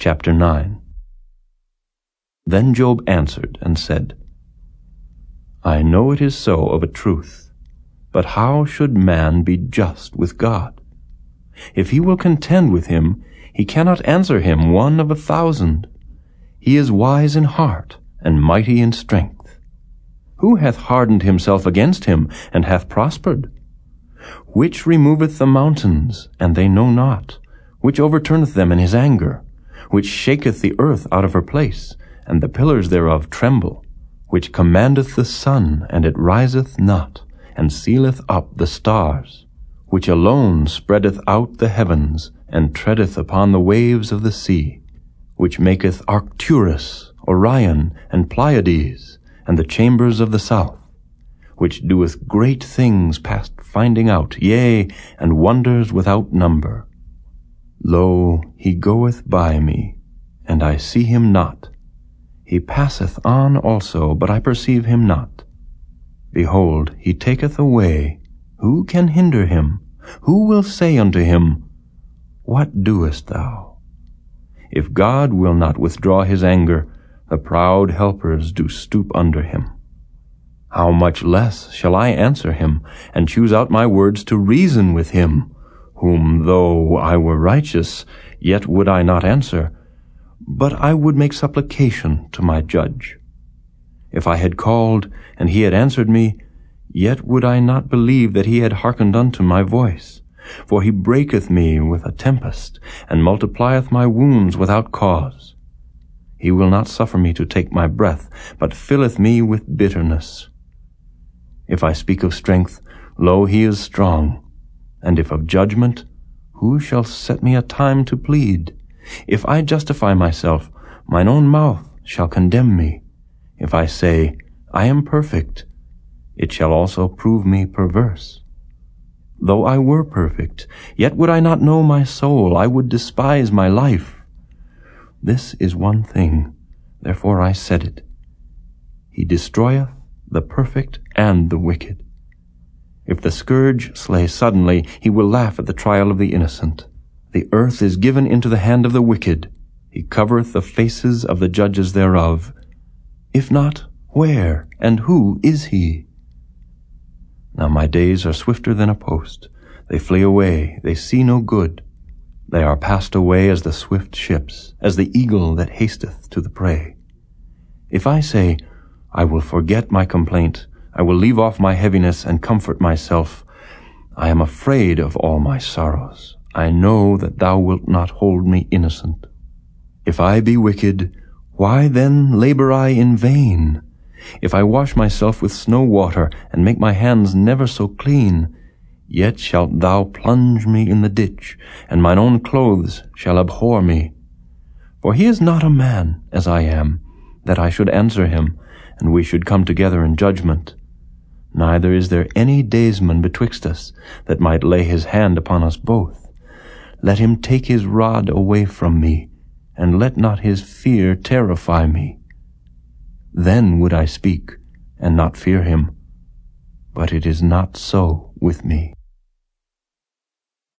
Chapter 9. Then Job answered and said, I know it is so of a truth, but how should man be just with God? If he will contend with him, he cannot answer him 1 of 1,000. He is wise in heart, and mighty in strength. Who hath hardened himself against him, and hath prospered? Which removeth the mountains, and they know not? Which overturneth them in his anger? Which shaketh the earth out of her place, and the pillars thereof tremble? Which commandeth the sun, and it riseth not, and sealeth up the stars? Which alone spreadeth out the heavens, and treadeth upon the waves of the sea? Which maketh Arcturus, Orion, and Pleiades, and the chambers of the south? Which doeth great things past finding out, yea, and wonders without number? Lo, he goeth by me, and I see him not. He passeth on also, but I perceive him not. Behold, he taketh away. Who can hinder him? Who will say unto him, What doest thou? If God will not withdraw his anger, the proud helpers do stoop under him. How much less shall I answer him, and choose out my words to reason with him, whom though I were righteous, yet would I not answer, but I would make supplication to my judge. If I had called, and he had answered me, yet would I not believe that he had hearkened unto my voice. For he breaketh me with a tempest, and multiplieth my wounds without cause. He will not suffer me to take my breath, but filleth me with bitterness. If I speak of strength, lo, he is strong. And if of judgment, who shall set me a time to plead? If I justify myself, mine own mouth shall condemn me. If I say, I am perfect, it shall also prove me perverse. Though I were perfect, yet would I not know my soul, I would despise my life. This is one thing, therefore I said it. He destroyeth the perfect and the wicked. If the scourge slay suddenly, he will laugh at the trial of the innocent. The earth is given into the hand of the wicked. He covereth the faces of the judges thereof. If not, where and who is he? Now my days are swifter than a post. They flee away, they see no good. They are passed away as the swift ships, as the eagle that hasteth to the prey. If I say, I will forget my complaint, I will leave off my heaviness and comfort myself, I am afraid of all my sorrows. I know that thou wilt not hold me innocent. If I be wicked, why then labor I in vain? If I wash myself with snow water, and make my hands never so clean, yet shalt thou plunge me in the ditch, and mine own clothes shall abhor me. For he is not a man, as I am, that I should answer him, and we should come together in judgment. Neither is there any daysman betwixt us, that might lay his hand upon us both. Let him take his rod away from me, and let not his fear terrify me. Then would I speak, and not fear him. But it is not so with me.